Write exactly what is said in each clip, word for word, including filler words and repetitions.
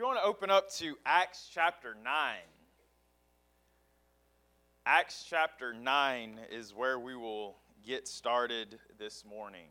you want to open up to Acts chapter nine. Acts chapter nine is where we will get started this morning.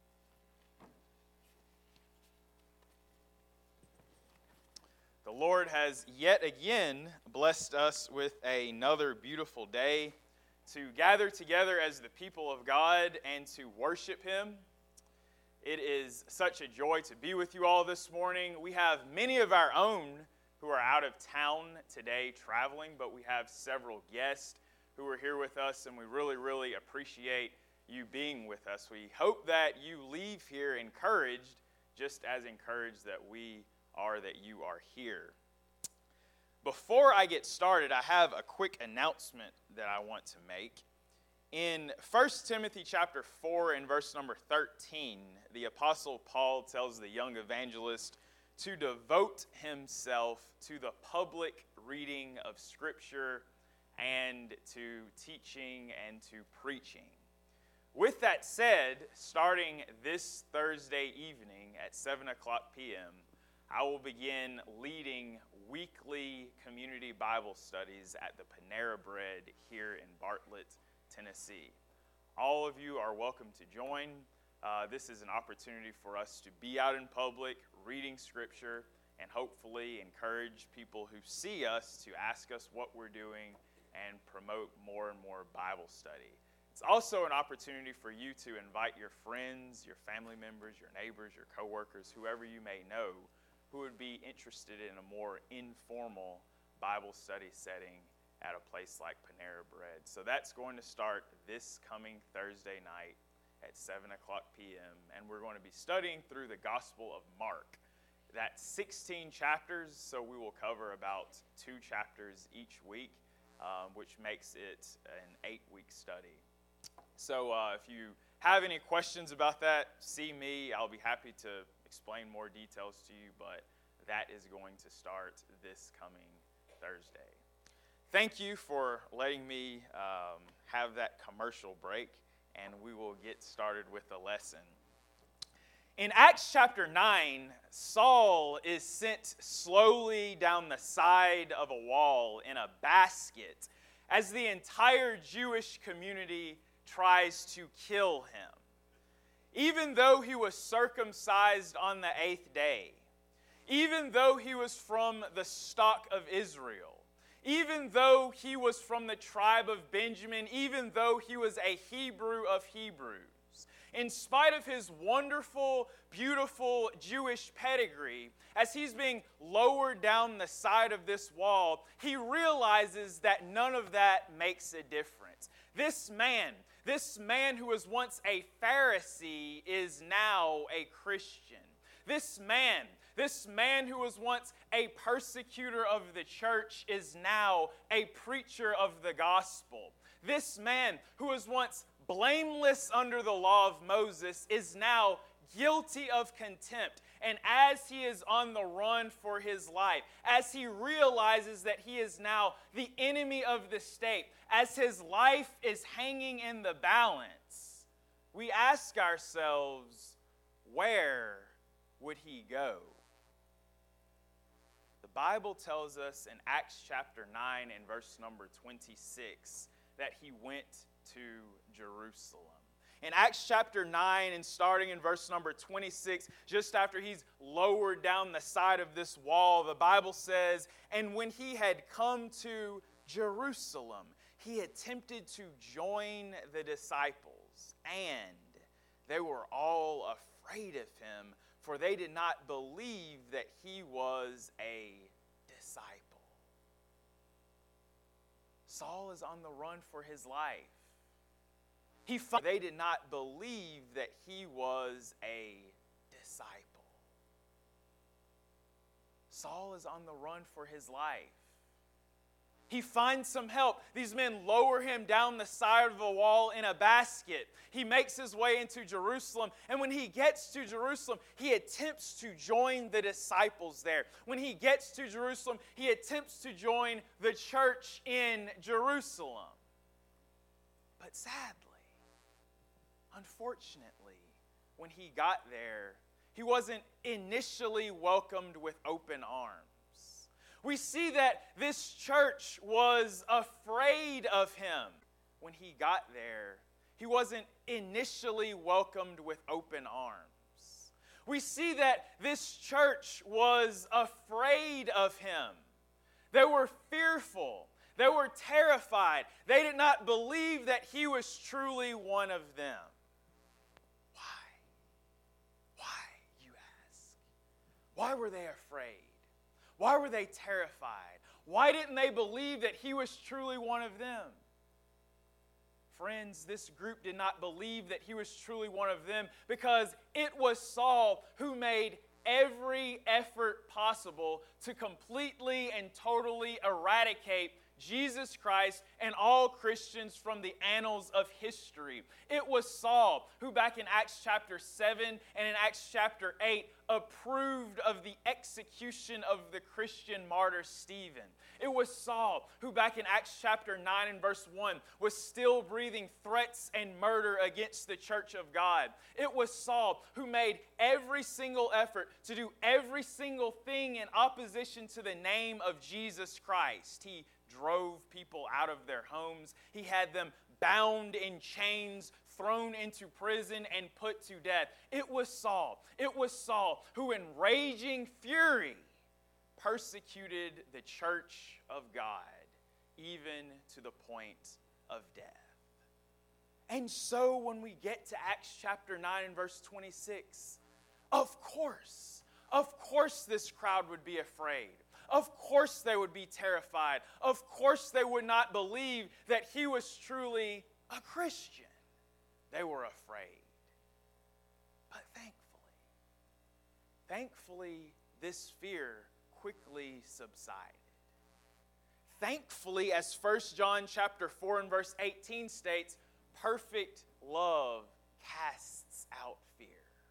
The Lord has yet again blessed us with another beautiful day to gather together as the people of God and to worship Him. It is such a joy to be with you all this morning. We have many of our own who are out of town today traveling, but we have several guests who are here with us, and we really, really appreciate you being with us. We hope that you leave here encouraged, just as encouraged that we are that you are here. Before I get started, I have a quick announcement that I want to make. In First Timothy chapter four and verse number thirteen, the Apostle Paul tells the young evangelist to devote himself to the public reading of Scripture and to teaching and to preaching. With that said, starting this Thursday evening at seven o'clock p.m., I will begin leading weekly community Bible studies at the Panera Bread here in Bartlett, Tennessee. All of you are welcome to join. Uh, this is an opportunity for us to be out in public, reading Scripture, and hopefully encourage people who see us to ask us what we're doing and promote more and more Bible study. It's also an opportunity for you to invite your friends, your family members, your neighbors, your coworkers, whoever you may know, who would be interested in a more informal Bible study setting at a place like Panera Bread. So that's going to start this coming Thursday night at seven o'clock p.m. And we're going to be studying through the Gospel of Mark. That's sixteen chapters, so we will cover about two chapters each week, um, which makes it an eight-week study. So uh, if you have any questions about that, see me. I'll be happy to explain more details to you, but that is going to start this coming Thursday. Thank you for letting me um, have that commercial break, and we will get started with the lesson. In Acts chapter nine, Saul is sent slowly down the side of a wall in a basket as the entire Jewish community tries to kill him. Even though he was circumcised on the eighth day, even though he was from the stock of Israel, even though he was from the tribe of Benjamin, even though he was a Hebrew of Hebrews, in spite of his wonderful, beautiful Jewish pedigree, as he's being lowered down the side of this wall, he realizes that none of that makes a difference. This man, this man who was once a Pharisee is now a Christian. This man, this man who was once a persecutor of the church is now a preacher of the gospel. This man who was once blameless under the law of Moses is now guilty of contempt. And as he is on the run for his life, as he realizes that he is now the enemy of the state, as his life is hanging in the balance, we ask ourselves, where would he go? The Bible tells us in Acts chapter nine and verse number twenty-six that he went to Jerusalem. In Acts chapter nine and starting in verse number twenty-six, just after he's lowered down the side of this wall, the Bible says, "And when he had come to Jerusalem, he attempted to join the disciples, and they were all afraid of him, for they did not believe that he was a disciple." Saul is on the run for his life. He found they did not believe that he was a disciple. Saul is on the run for his life. He finds some help. These men lower him down the side of the wall in a basket. He makes his way into Jerusalem. And when he gets to Jerusalem, he attempts to join the disciples there. When he gets to Jerusalem, he attempts to join the church in Jerusalem. But sadly, unfortunately, when he got there, he wasn't initially welcomed with open arms. We see that this church was afraid of him. When he got there, he wasn't initially welcomed with open arms. We see that this church was afraid of him. They were fearful. They were terrified. They did not believe that he was truly one of them. Why? Why, you ask? Why were they afraid? Why were they terrified? Why didn't they believe that he was truly one of them? Friends, this group did not believe that he was truly one of them because it was Saul who made every effort possible to completely and totally eradicate Jesus Christ and all Christians from the annals of history. It was Saul who back in Acts chapter seven and in Acts chapter eight approved of the execution of the Christian martyr Stephen. It was Saul who back in Acts chapter nine and verse one was still breathing threats and murder against the church of God. It was Saul who made every single effort to do every single thing in opposition to the name of Jesus Christ. He drove people out of their homes. He had them bound in chains, thrown into prison, and put to death. It was Saul. It was Saul who in raging fury persecuted the church of God, even to the point of death. And so when we get to Acts chapter nine and verse twenty-six, of course, of course this crowd would be afraid. Of course they would be terrified. Of course they would not believe that he was truly a Christian. They were afraid. But thankfully, thankfully this fear quickly subsided. Thankfully, as First John chapter four and verse eighteen states, perfect love casts out fear.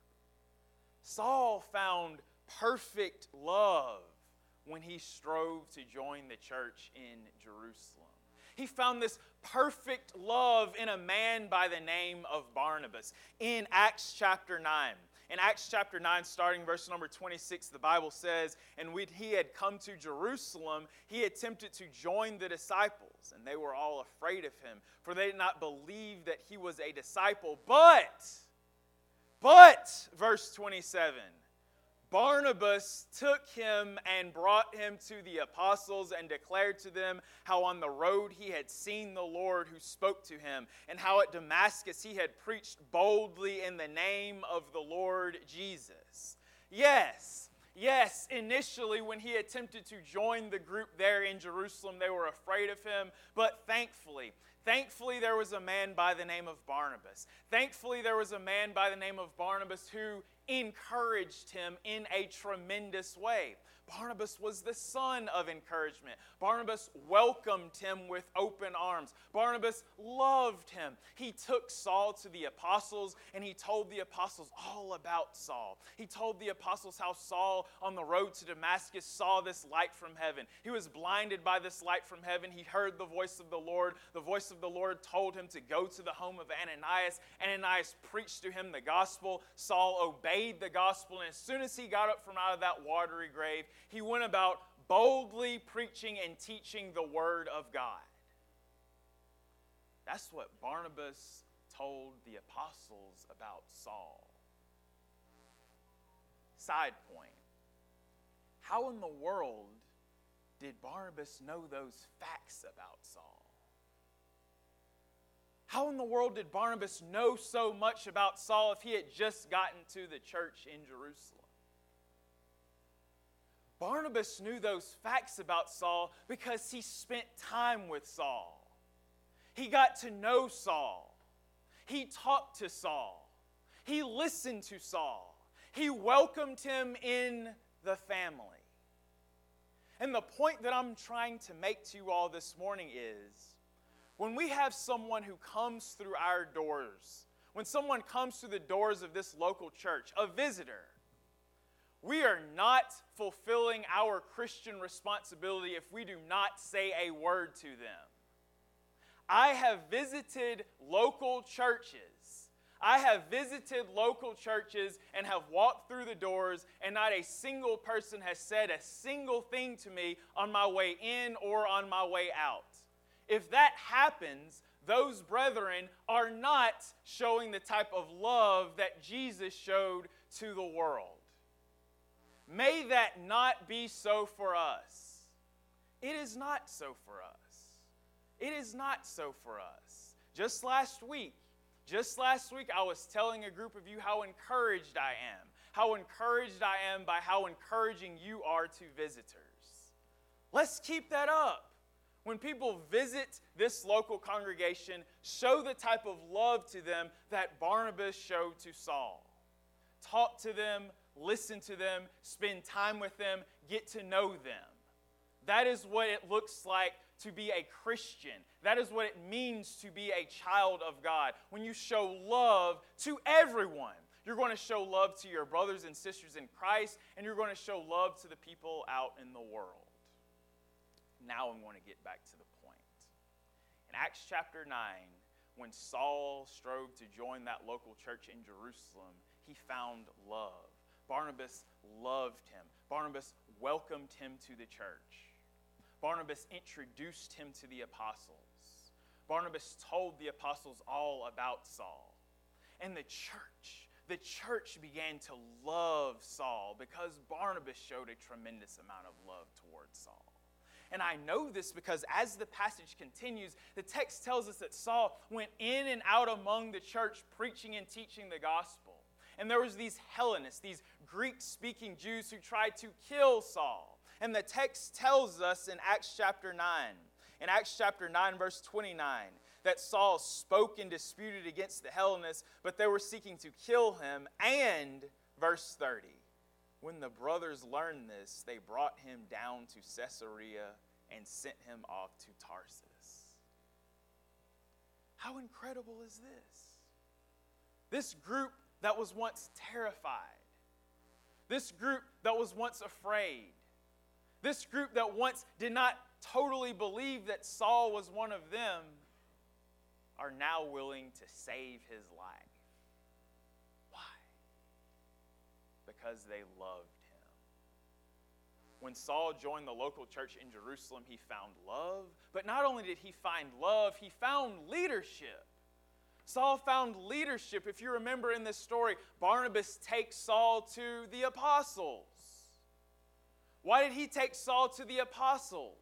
Saul found perfect love when he strove to join the church in Jerusalem. He found this perfect love in a man by the name of Barnabas in Acts chapter nine. In Acts chapter nine, starting verse number twenty-six, the Bible says, "And when he had come to Jerusalem, he attempted to join the disciples, and they were all afraid of him, for they did not believe that he was a disciple. But, but, verse twenty-seven, Barnabas took him and brought him to the apostles and declared to them how on the road he had seen the Lord who spoke to him, and how at Damascus he had preached boldly in the name of the Lord Jesus." Yes, yes, initially when he attempted to join the group there in Jerusalem, they were afraid of him, but thankfully, Thankfully, there was a man by the name of Barnabas. Thankfully, there was a man by the name of Barnabas who encouraged him in a tremendous way. Barnabas was the son of encouragement. Barnabas welcomed him with open arms. Barnabas loved him. He took Saul to the apostles, and he told the apostles all about Saul. He told the apostles how Saul on the road to Damascus saw this light from heaven. He was blinded by this light from heaven. He heard the voice of the Lord. The voice of the Lord told him to go to the home of Ananias. Ananias preached to him the gospel. Saul obeyed the gospel, and as soon as he got up from out of that watery grave, he went about boldly preaching and teaching the word of God. That's what Barnabas told the apostles about Saul. Side point. How in the world did Barnabas know those facts about Saul? How in the world did Barnabas know so much about Saul if he had just gotten to the church in Jerusalem? Barnabas knew those facts about Saul because he spent time with Saul. He got to know Saul. He talked to Saul. He listened to Saul. He welcomed him in the family. And the point that I'm trying to make to you all this morning is, when we have someone who comes through our doors, when someone comes through the doors of this local church, a visitor, we are not fulfilling our Christian responsibility if we do not say a word to them. I have visited local churches. I have visited local churches and have walked through the doors, and not a single person has said a single thing to me on my way in or on my way out. If that happens, those brethren are not showing the type of love that Jesus showed to the world. May that not be so for us. It is not so for us. It is not so for us. Just last week, just last week I was telling a group of you how encouraged I am. How encouraged I am by how encouraging you are to visitors. Let's keep that up. When people visit this local congregation, show the type of love to them that Barnabas showed to Saul. Talk to them, listen to them, spend time with them, get to know them. That is what it looks like to be a Christian. That is what it means to be a child of God. When you show love to everyone, you're going to show love to your brothers and sisters in Christ, and you're going to show love to the people out in the world. Now I'm going to get back to the point. In Acts chapter nine, when Saul strove to join that local church in Jerusalem, he found love. Barnabas loved him. Barnabas welcomed him to the church. Barnabas introduced him to the apostles. Barnabas told the apostles all about Saul. And the church, the church began to love Saul because Barnabas showed a tremendous amount of love towards Saul. And I know this because as the passage continues, the text tells us that Saul went in and out among the church preaching and teaching the gospel. And there was these Hellenists, these Greek-speaking Jews who tried to kill Saul. And the text tells us in Acts chapter nine, in Acts chapter nine, verse twenty-nine, that Saul spoke and disputed against the Hellenists, but they were seeking to kill him. And verse thirty, when the brothers learned this, they brought him down to Caesarea and sent him off to Tarsus. How incredible is this? This group that was once terrified, this group that was once afraid, this group that once did not totally believe that Saul was one of them, are now willing to save his life. Why? Because they loved him. When Saul joined the local church in Jerusalem, he found love. But not only did he find love, he found leadership. Saul found leadership. If you remember in this story, Barnabas takes Saul to the apostles. Why did he take Saul to the apostles?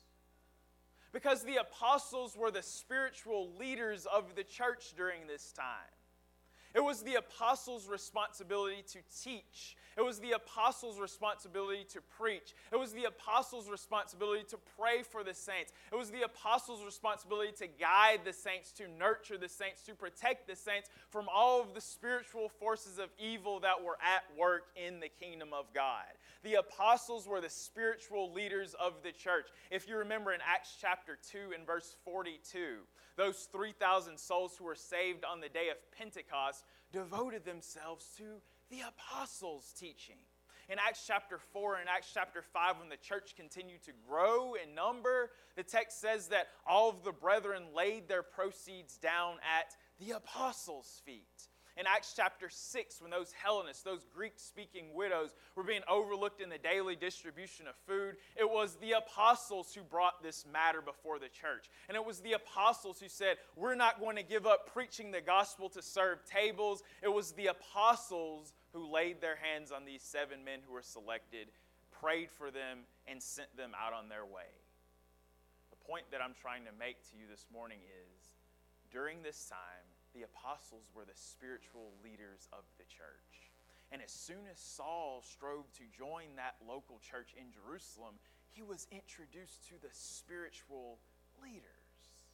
Because the apostles were the spiritual leaders of the church during this time. It was the apostles' responsibility to teach. It was the apostles' responsibility to preach. It was the apostles' responsibility to pray for the saints. It was the apostles' responsibility to guide the saints, to nurture the saints, to protect the saints from all of the spiritual forces of evil that were at work in the kingdom of God. The apostles were the spiritual leaders of the church. If you remember in Acts chapter two and verse forty-two, those three thousand souls who were saved on the day of Pentecost devoted themselves to the apostles' teaching. In Acts chapter four and Acts chapter five, when the church continued to grow in number, the text says that all of the brethren laid their proceeds down at the apostles' feet. In Acts chapter six, when those Hellenists, those Greek-speaking widows, were being overlooked in the daily distribution of food, it was the apostles who brought this matter before the church. And it was the apostles who said, we're not going to give up preaching the gospel to serve tables. It was the apostles who laid their hands on these seven men who were selected, prayed for them, and sent them out on their way. The point that I'm trying to make to you this morning is, during this time, the apostles were the spiritual leaders of the church. And as soon as Saul strove to join that local church in Jerusalem, he was introduced to the spiritual leaders.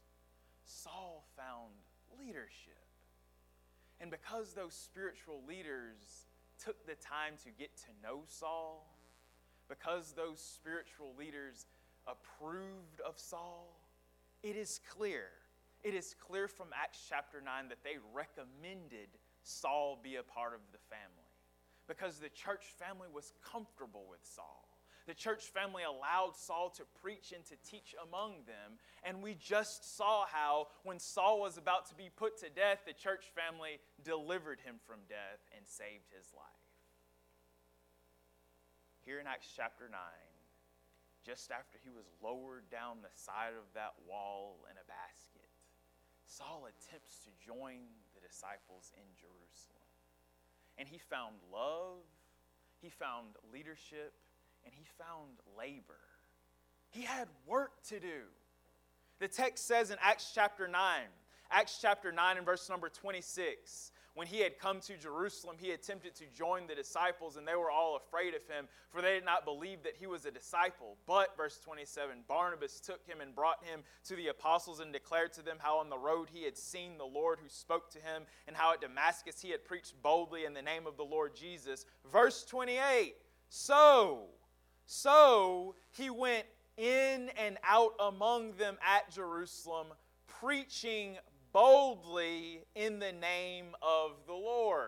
Saul found leadership. And because those spiritual leaders took the time to get to know Saul, because those spiritual leaders approved of Saul, it is clear It is clear from Acts chapter nine that they recommended Saul be a part of the family because the church family was comfortable with Saul. The church family allowed Saul to preach and to teach among them. And we just saw how when Saul was about to be put to death, the church family delivered him from death and saved his life. Here in Acts chapter nine, just after he was lowered down the side of that wall in a basket, Saul attempts to join the disciples in Jerusalem. And he found love, he found leadership, and he found labor. He had work to do. The text says in Acts chapter nine, Acts chapter nine and verse number twenty-six, when he had come to Jerusalem, he attempted to join the disciples, and they were all afraid of him, for they did not believe that he was a disciple. But, verse twenty-seven, Barnabas took him and brought him to the apostles and declared to them how on the road he had seen the Lord who spoke to him, and how at Damascus he had preached boldly in the name of the Lord Jesus. Verse twenty-eight, so, so he went in and out among them at Jerusalem, preaching boldly in the name of the Lord.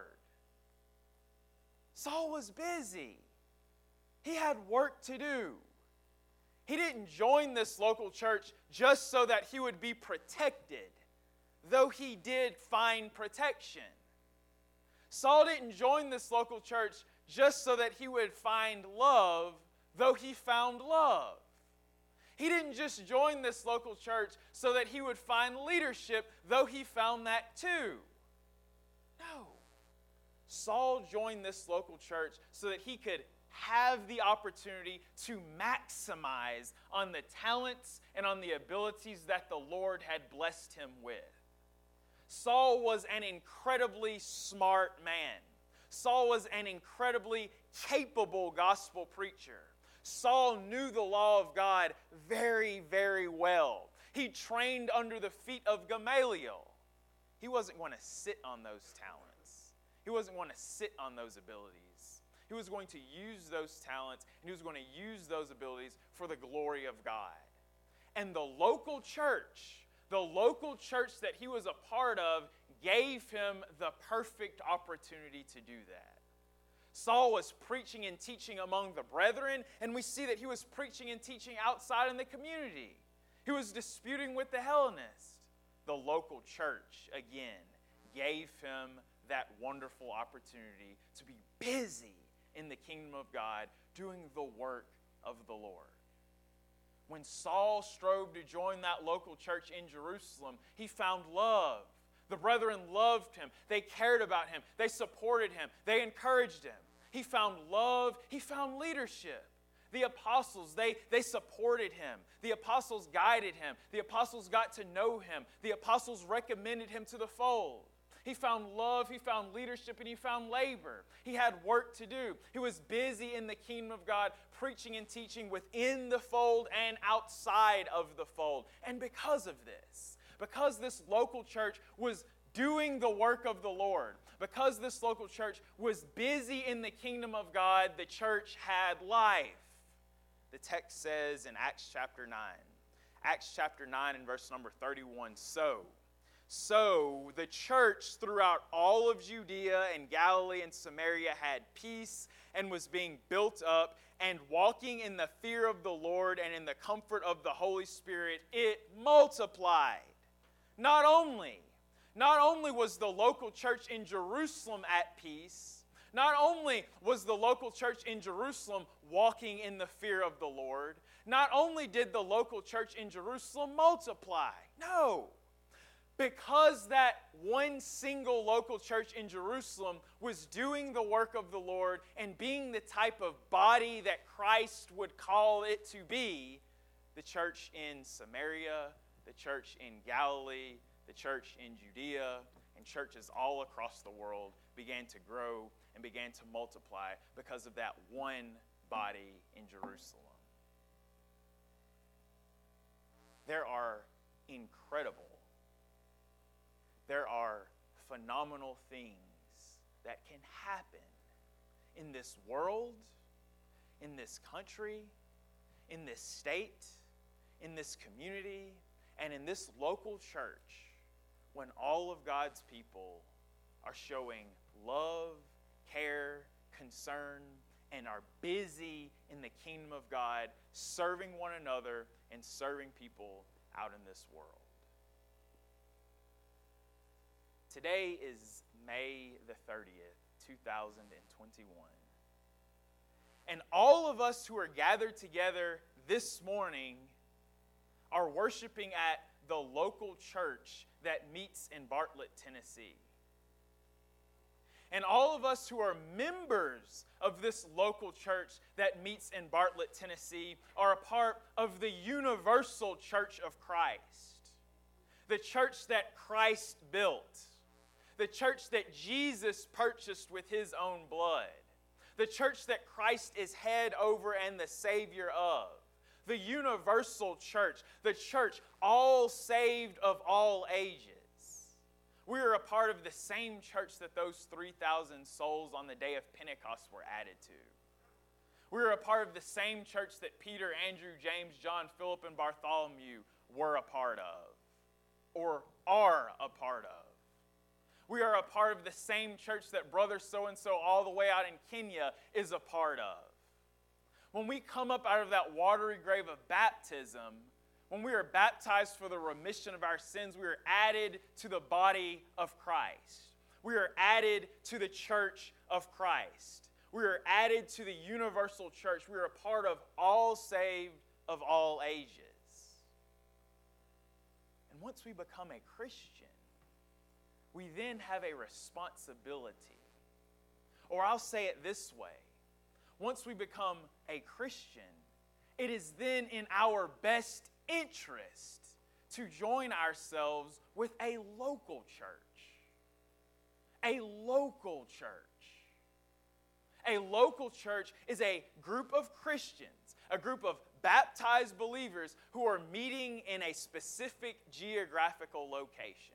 Saul was busy. He had work to do. He didn't join this local church just so that he would be protected, though he did find protection. Saul didn't join this local church just so that he would find love, though he found love. He didn't just join this local church so that he would find leadership, though he found that too. No. Saul joined this local church so that he could have the opportunity to maximize on the talents and on the abilities that the Lord had blessed him with. Saul was an incredibly smart man. Saul was an incredibly capable gospel preacher. Saul knew the law of God very, very well. He trained under the feet of Gamaliel. He wasn't going to sit on those talents. He wasn't going to sit on those abilities. He was going to use those talents, and he was going to use those abilities for the glory of God. And the local church, the local church that he was a part of, gave him the perfect opportunity to do that. Saul was preaching and teaching among the brethren, and we see that he was preaching and teaching outside in the community. He was disputing with the Hellenists. The local church, again, gave him that wonderful opportunity to be busy in the kingdom of God, doing the work of the Lord. When Saul strove to join that local church in Jerusalem, he found love. The brethren loved him. They cared about him. They supported him. They encouraged him. He found love. He found leadership. The apostles, they, they supported him. The apostles guided him. The apostles got to know him. The apostles recommended him to the fold. He found love, he found leadership, and he found labor. He had work to do. He was busy in the kingdom of God, preaching and teaching within the fold and outside of the fold. And because of this, because this local church was doing the work of the Lord, because this local church was busy in the kingdom of God, the church had life. The text says in Acts chapter nine, Acts chapter nine and verse number thirty-one, so, so the church throughout all of Judea and Galilee and Samaria had peace and was being built up, and walking in the fear of the Lord and in the comfort of the Holy Spirit, it multiplied. Not only, not only was the local church in Jerusalem at peace, not only was the local church in Jerusalem walking in the fear of the Lord, not only did the local church in Jerusalem multiply, no, because that one single local church in Jerusalem was doing the work of the Lord and being the type of body that Christ would call it to be, the church in Samaria, the church in Galilee, the church in Judea, and churches all across the world began to grow and began to multiply because of that one body in Jerusalem. There are incredible, there are phenomenal things that can happen in this world, in this country, in this state, in this community, and in this local church when all of God's people are showing love, care, concern, and are busy in the kingdom of God, serving one another and serving people out in this world. Today is May the thirtieth, two thousand twenty-one. And all of us who are gathered together this morning are worshiping at the local church that meets in Bartlett, Tennessee. And all of us who are members of this local church that meets in Bartlett, Tennessee, are a part of the universal church of Christ. The church that Christ built. The church that Jesus purchased with his own blood. The church that Christ is head over and the Savior of. The universal church. The church all saved of all ages. We are a part of the same church that those three thousand souls on the day of Pentecost were added to. We are a part of the same church that Peter, Andrew, James, John, Philip, and Bartholomew were a part of, or are a part of. We are a part of the same church that brother so-and-so all the way out in Kenya is a part of. When we come up out of that watery grave of baptism, when we are baptized for the remission of our sins, we are added to the body of Christ. We are added to the church of Christ. We are added to the universal church. We are a part of all saved of all ages. And once we become a Christian, we then have a responsibility. Or I'll say it this way. Once we become a Christian, it is then in our best interest to join ourselves with a local church. A local church. A local church is a group of Christians, a group of baptized believers who are meeting in a specific geographical location.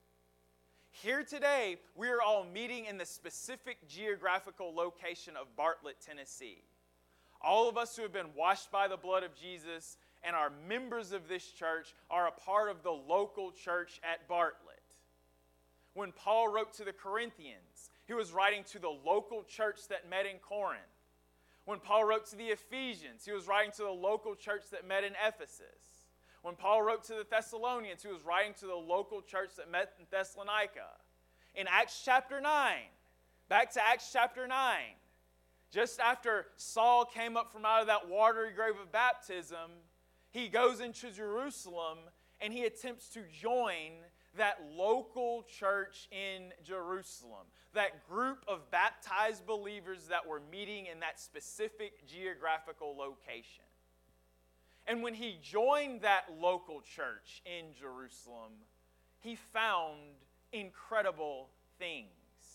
Here today, we are all meeting in the specific geographical location of Bartlett, Tennessee. All of us who have been washed by the blood of Jesus and are members of this church are a part of the local church at Bartlett. When Paul wrote to the Corinthians, he was writing to the local church that met in Corinth. When Paul wrote to the Ephesians, he was writing to the local church that met in Ephesus. When Paul wrote to the Thessalonians, he was writing to the local church that met in Thessalonica. In Acts chapter nine, back to Acts chapter nine, just after Saul came up from out of that watery grave of baptism, he goes into Jerusalem and he attempts to join that local church in Jerusalem, that group of baptized believers that were meeting in that specific geographical location. And when he joined that local church in Jerusalem, he found incredible things.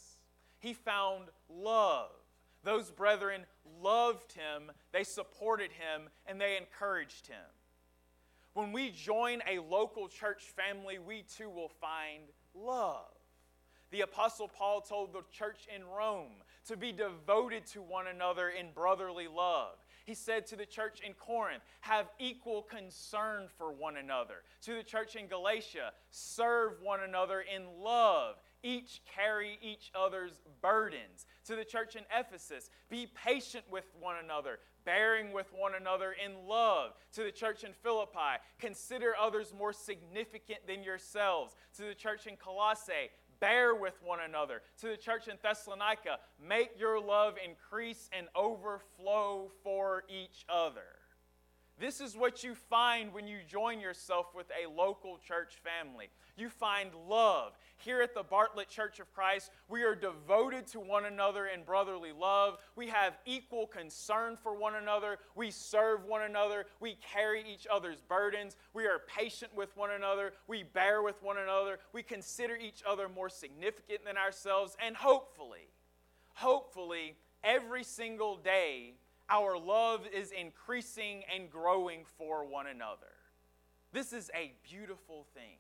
He found love. Those brethren loved him, they supported him, and they encouraged him. When we join a local church family, we too will find love. The Apostle Paul told the church in Rome to be devoted to one another in brotherly love. He said to the church in Corinth, have equal concern for one another. To the church in Galatia, serve one another in love. Each carry each other's burdens. To the church in Ephesus, be patient with one another, bearing with one another in love. To the church in Philippi, consider others more significant than yourselves. To the church in Colossae, bear with one another. To the church in Thessalonica, make your love increase and overflow for each other. This is what you find when you join yourself with a local church family. You find love. Here at the Bartlett Church of Christ, we are devoted to one another in brotherly love. We have equal concern for one another. We serve one another. We carry each other's burdens. We are patient with one another. We bear with one another. We consider each other more significant than ourselves. And hopefully, hopefully, every single day, our love is increasing and growing for one another. This is a beautiful thing.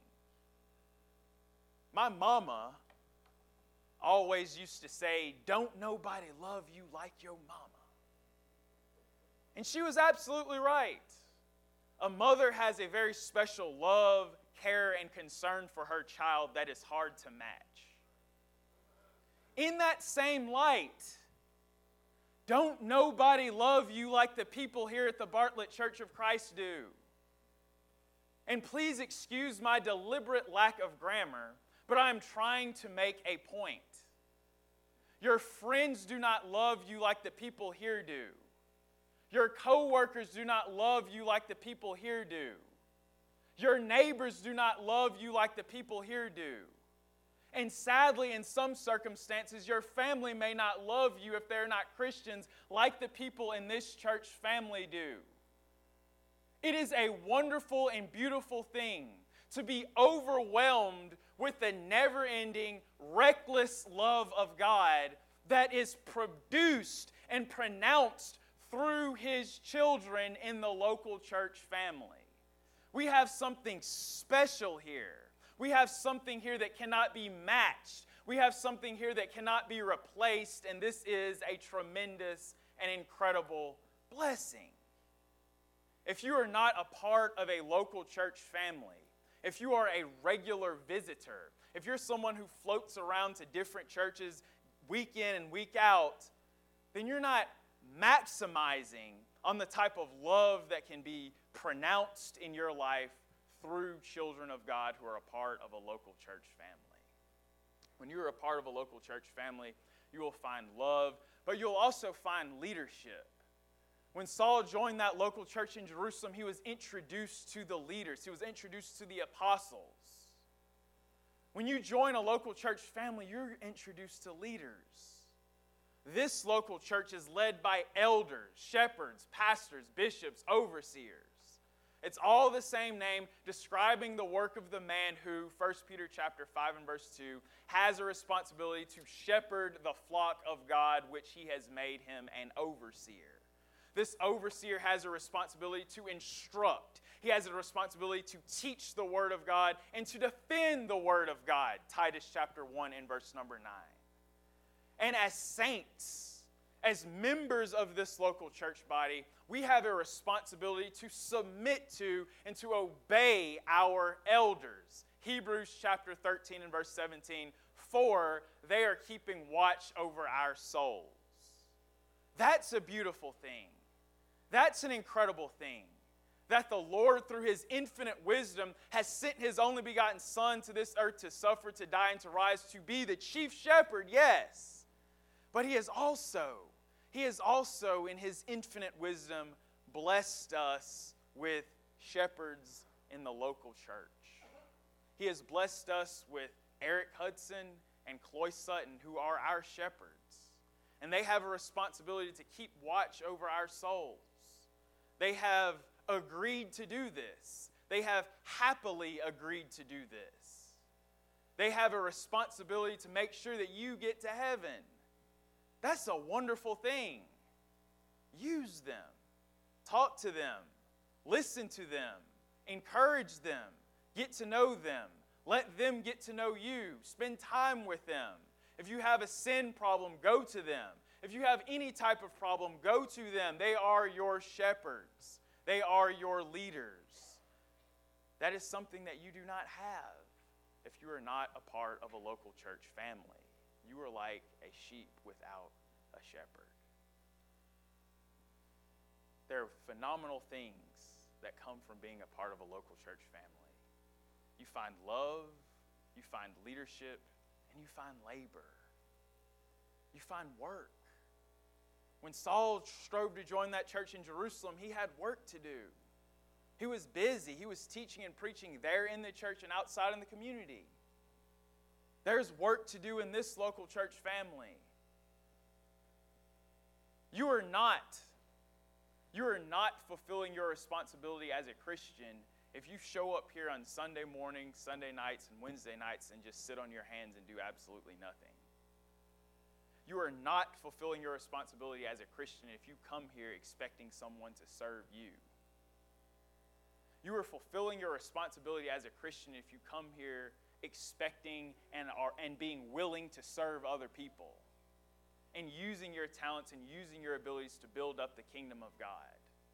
My mama always used to say, don't nobody love you like your mama. And she was absolutely right. A mother has a very special love, care, and concern for her child that is hard to match. In that same light, Don't nobody love you like the people here at the Bartlett Church of Christ do. And please excuse my deliberate lack of grammar, but I'm trying to make a point. Your friends do not love you like the people here do. Your coworkers do not love you like the people here do. Your neighbors do not love you like the people here do. And sadly, in some circumstances, your family may not love you if they're not Christians like the people in this church family do. It is a wonderful and beautiful thing to be overwhelmed with the never-ending, reckless love of God that is produced and pronounced through His children in the local church family. We have something special here. We have something here that cannot be matched. We have something here that cannot be replaced, and this is a tremendous and incredible blessing. If you are not a part of a local church family, if you are a regular visitor, if you're someone who floats around to different churches week in and week out, then you're not maximizing on the type of love that can be pronounced in your life through children of God who are a part of a local church family. When you're a part of a local church family, you will find love, but you'll also find leadership. When Saul joined that local church in Jerusalem, he was introduced to the leaders. He was introduced to the apostles. When you join a local church family, you're introduced to leaders. This local church is led by elders, shepherds, pastors, bishops, overseers. It's all the same name describing the work of the man who, First Peter chapter five and verse two, has a responsibility to shepherd the flock of God, which He has made him an overseer. This overseer has a responsibility to instruct. He has a responsibility to teach the Word of God and to defend the Word of God. Titus chapter one and verse number nine. And as saints, as members of this local church body, we have a responsibility to submit to and to obey our elders. Hebrews chapter thirteen and verse seventeen, for they are keeping watch over our souls. That's a beautiful thing. That's an incredible thing. That the Lord, through His infinite wisdom, has sent His only begotten Son to this earth to suffer, to die, and to rise, to be the chief shepherd, yes. But He has also, He has also, in His infinite wisdom, blessed us with shepherds in the local church. He has blessed us with Eric Hudson and Cloy Sutton, who are our shepherds. And they have a responsibility to keep watch over our souls. They have agreed to do this. They have happily agreed to do this. They have a responsibility to make sure that you get to heaven. That's a wonderful thing. Use them. Talk to them. Listen to them. Encourage them. Get to know them. Let them get to know you. Spend time with them. If you have a sin problem, go to them. If you have any type of problem, go to them. They are your shepherds. They are your leaders. That is something that you do not have if you are not a part of a local church family. You are like a sheep without a shepherd. There are phenomenal things that come from being a part of a local church family. You find love, you find leadership, and you find labor. You find work. When Saul strove to join that church in Jerusalem, he had work to do. He was busy. He was teaching and preaching there in the church and outside in the community. There's work to do in this local church family. You are not, you are not fulfilling your responsibility as a Christian if you show up here on Sunday mornings, Sunday nights, and Wednesday nights and just sit on your hands and do absolutely nothing. You are not fulfilling your responsibility as a Christian if you come here expecting someone to serve you. You are fulfilling your responsibility as a Christian if you come here expecting and are and being willing to serve other people and using your talents and using your abilities to build up the kingdom of God.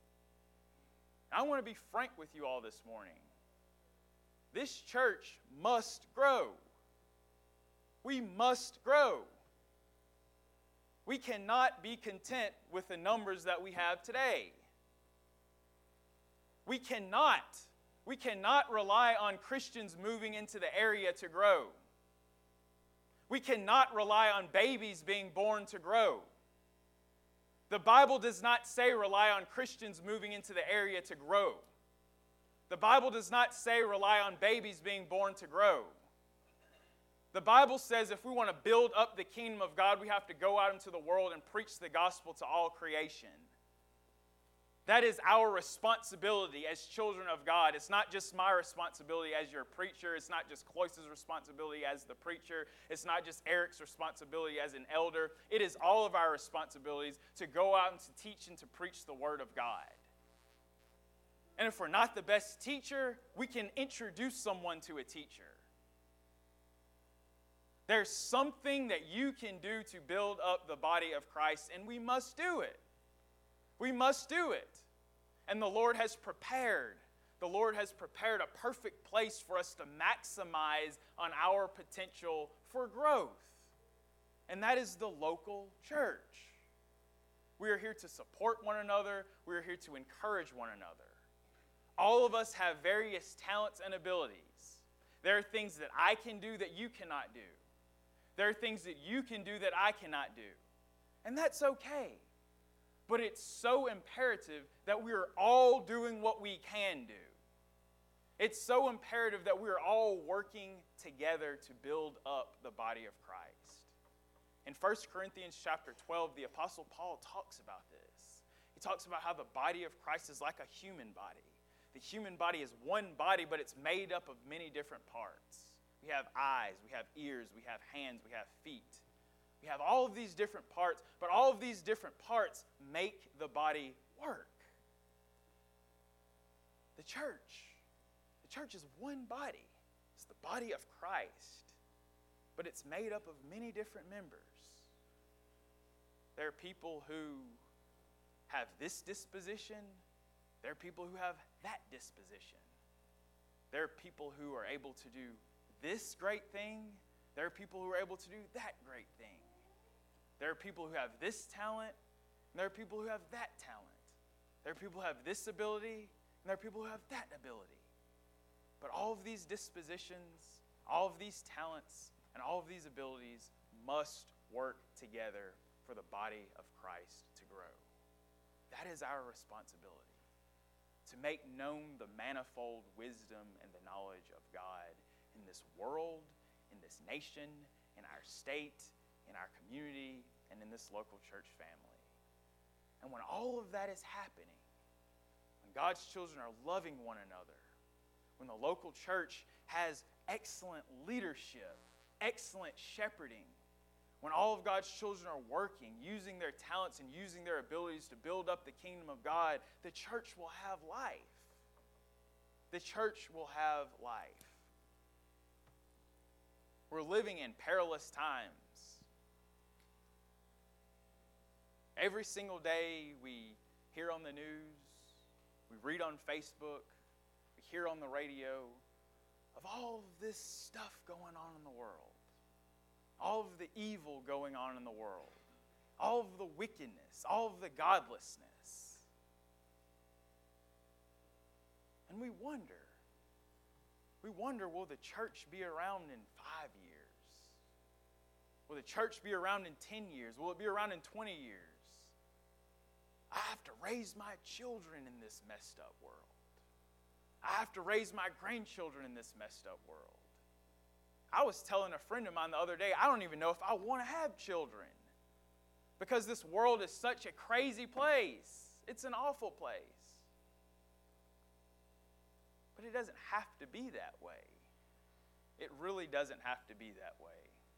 I want to be frank with you all this morning. This church must grow. We must grow. We cannot be content with the numbers that we have today. We cannot. We cannot rely on Christians moving into the area to grow. We cannot rely on babies being born to grow. The Bible does not say rely on Christians moving into the area to grow. The Bible does not say rely on babies being born to grow. The Bible says if we want to build up the kingdom of God, we have to go out into the world and preach the gospel to all creation. That is our responsibility as children of God. It's not just my responsibility as your preacher. It's not just Clois's responsibility as the preacher. It's not just Eric's responsibility as an elder. It is all of our responsibilities to go out and to teach and to preach the Word of God. And if we're not the best teacher, we can introduce someone to a teacher. There's something that you can do to build up the body of Christ, and we must do it. We must do it. And the Lord has prepared. The Lord has prepared a perfect place for us to maximize on our potential for growth. And that is the local church. We are here to support one another. We are here to encourage one another. All of us have various talents and abilities. There are things that I can do that you cannot do. There are things that you can do that I cannot do. And that's okay. But it's so imperative that we are all doing what we can do. It's so imperative that we are all working together to build up the body of Christ. In First Corinthians chapter twelve, the Apostle Paul talks about this. He talks about how the body of Christ is like a human body. The human body is one body, but it's made up of many different parts. We have eyes, we have ears, we have hands, we have feet. We have all of these different parts, but all of these different parts make the body work. The church. The church is one body. It's the body of Christ. But it's made up of many different members. There are people who have this disposition. There are people who have that disposition. There are people who are able to do this great thing. There are people who are able to do that great thing. There are people who have this talent, and there are people who have that talent. There are people who have this ability, and there are people who have that ability. But all of these dispositions, all of these talents, and all of these abilities must work together for the body of Christ to grow. That is our responsibility, to make known the manifold wisdom and the knowledge of God in this world, in this nation, in our state, in our community, and in this local church family. And when all of that is happening, when God's children are loving one another, when the local church has excellent leadership, excellent shepherding, when all of God's children are working, using their talents and using their abilities to build up the kingdom of God, the church will have life. The church will have life. We're living in perilous times. Every single day we hear on the news, we read on Facebook, we hear on the radio of all of this stuff going on in the world. All of the evil going on in the world. All of the wickedness, all of the godlessness. And we wonder, we wonder, will the church be around in five years? Will the church be around in ten years? Will it be around in twenty years? I have to raise my children in this messed up world. I have to raise my grandchildren in this messed up world. I was telling a friend of mine the other day, I don't even know if I want to have children. Because this world is such a crazy place. It's an awful place. But it doesn't have to be that way. It really doesn't have to be that way.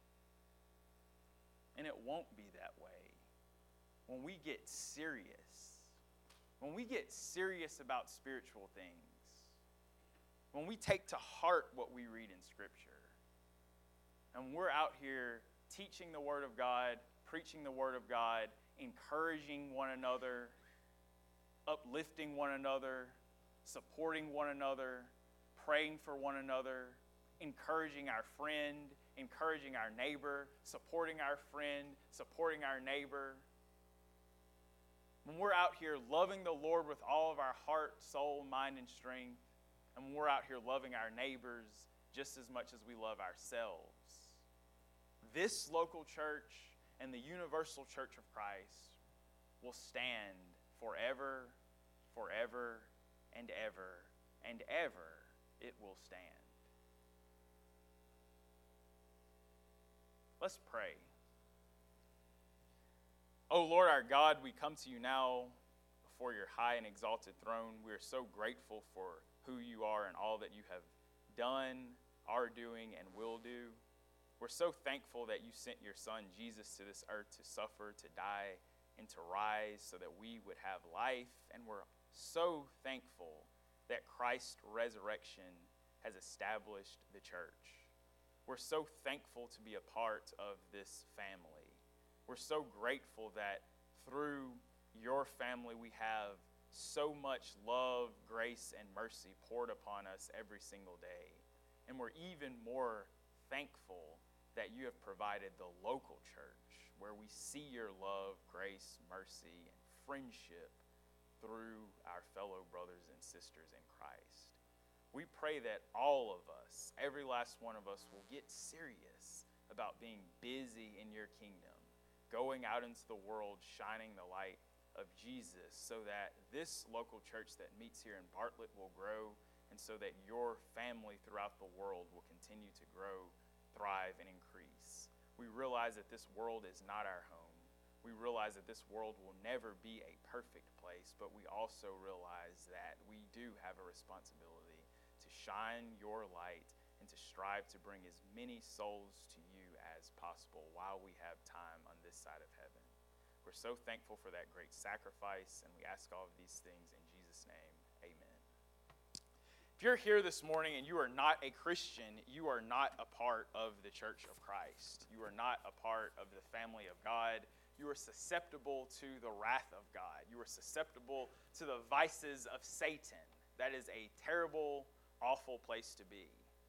And it won't be that way when we get serious. When we get serious about spiritual things. When we take to heart what we read in Scripture. And we're out here teaching the Word of God, preaching the Word of God, encouraging one another, uplifting one another, supporting one another, praying for one another, encouraging our friend, encouraging our neighbor, supporting our friend, supporting our neighbor. When we're out here loving the Lord with all of our heart, soul, mind, and strength, and when we're out here loving our neighbors just as much as we love ourselves, this local church and the universal church of Christ will stand forever, forever, and ever, and ever it will stand. Let's pray. Oh Lord our God, we come to you now before your high and exalted throne. We are so grateful for who you are and all that you have done, are doing, and will do. We're so thankful that you sent your son Jesus to this earth to suffer, to die, and to rise so that we would have life. And we're so thankful that Christ's resurrection has established the church. We're so thankful to be a part of this family. We're so grateful that through your family we have so much love, grace, and mercy poured upon us every single day. And we're even more thankful that you have provided the local church where we see your love, grace, mercy, and friendship through our fellow brothers and sisters in Christ. We pray that all of us, every last one of us, will get serious about being busy in your kingdom, going out into the world, shining the light of Jesus, so that this local church that meets here in Bartlett will grow, and so that your family throughout the world will continue to grow, thrive, and increase. We realize that this world is not our home. We realize that this world will never be a perfect place, but we also realize that we do have a responsibility to shine your light and to strive to bring as many souls to you as possible while we have time on this side of heaven. We're so thankful for that great sacrifice, and we ask all of these things in Jesus' name. Amen. If you're here this morning and you are not a Christian, you are not a part of the Church of Christ. You are not a part of the family of God. You are susceptible to the wrath of God. You are susceptible to the vices of Satan. That is a terrible, awful place to be.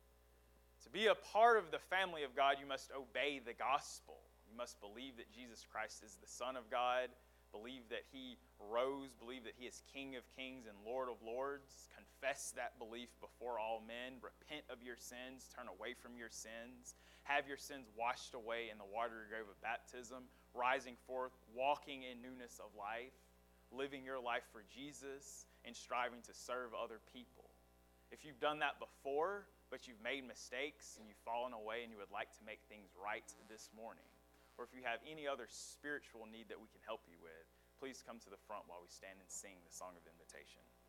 To be a part of the family of God, you must obey the gospel. You must believe that Jesus Christ is the Son of God, believe that he rose, believe that he is King of kings and Lord of lords, confess that belief before all men, repent of your sins, turn away from your sins, have your sins washed away in the watery grave of baptism, rising forth, walking in newness of life, living your life for Jesus, and striving to serve other people. If you've done that before, but you've made mistakes and you've fallen away and you would like to make things right this morning, or if you have any other spiritual need that we can help you with, please come to the front while we stand and sing the song of invitation.